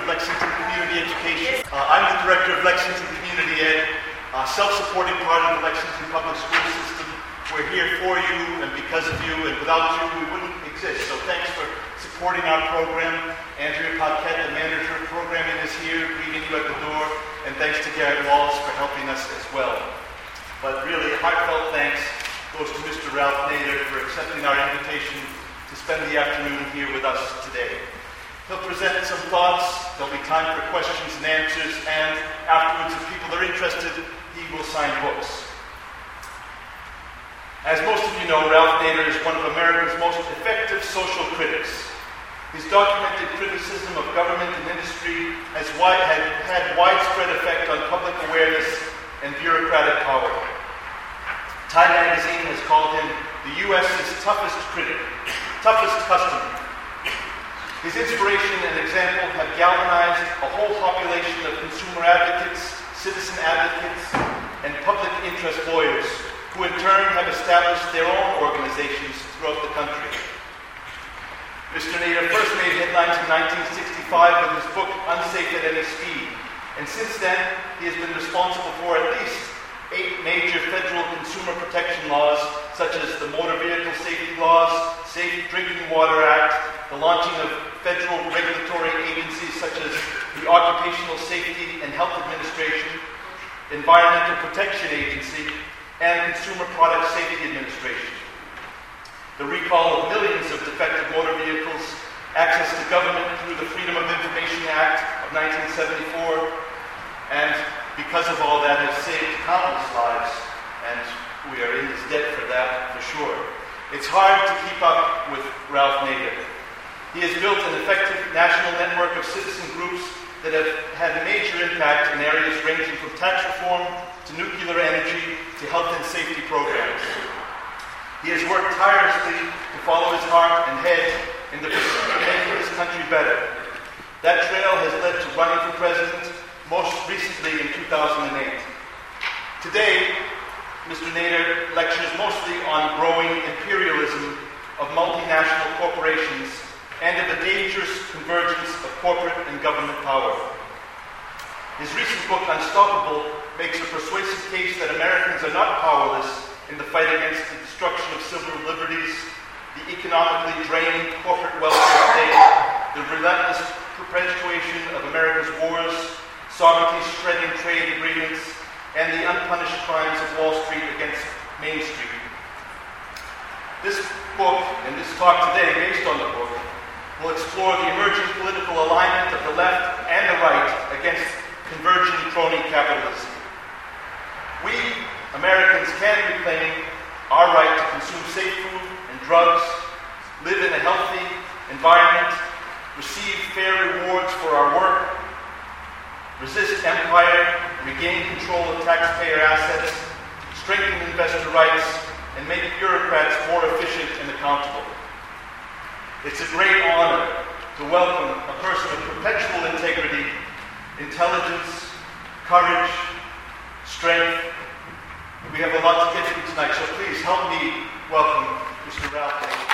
Lexington Community Education. I'm the Director of Lexington Community Ed, a self-supporting part of the Lexington Public School System. We're here for you and because of you, and without you we wouldn't exist. So thanks for supporting our program. Andrea Paquette, the manager of programming, is here greeting you at the door, and thanks to Garrett Wallace for helping us as well. But really, heartfelt thanks goes to Mr. Ralph Nader for accepting our invitation to spend the afternoon here with us today. He'll present some thoughts, there'll be time for questions and answers, and afterwards, if people are interested, he will sign books. As most of you know, Ralph Nader is one of America's most effective social critics. His documented criticism of government and industry has had widespread effect on public awareness and bureaucratic power. Time magazine has called him the U.S.'s toughest critic, toughest customer. His inspiration and example have galvanized a whole population of consumer advocates, citizen advocates, and public interest lawyers, who in turn have established their own organizations throughout the country. Mr. Nader first made headlines in 1965 with his book, Unsafe at Any Speed, and since then he has been responsible for at least 8 major federal consumer protection laws, such as the Motor Vehicle Safety Laws, Safe Drinking Water Act, the launching of federal regulatory agencies such as the Occupational Safety and Health Administration, Environmental Protection Agency, and Consumer Product Safety Administration. The recall of millions of defective motor vehicles, access to government through the Freedom of Information Act of 1974, and because of all that, has saved countless lives, and we are in his debt for that, for sure. It's hard to keep up with Ralph Nader. He has built an effective national network of citizen groups that have had a major impact in areas ranging from tax reform to nuclear energy to health and safety programs. He has worked tirelessly to follow his heart and head in the pursuit of making this country better. That trail has led to running for president, most recently in 2008. Today, Mr. Nader lectures mostly on growing imperialism of multinational corporations and of the dangerous convergence of corporate and government power. His recent book, Unstoppable, makes a persuasive case that Americans are not powerless in the fight against the destruction of civil liberties, the economically draining corporate welfare state, the relentless perpetuation of America's wars, sovereignty-shredding trade agreements, and the unpunished crimes of Wall Street against Main Street. This book, and this talk today based on the book, will explore the emerging political alignment of the left and the right against converging crony capitalism. We, Americans, can reclaim our right to consume safe food and drugs, live in a healthy environment, receive fair rewards for our work, resist empire, regain control of taxpayer assets, strengthen investor rights, and make bureaucrats more efficient and accountable. It's a great honor to welcome a person of perpetual integrity, intelligence, courage, strength. We have a lot to get through tonight, so please help me welcome Mr. Ralph Nader.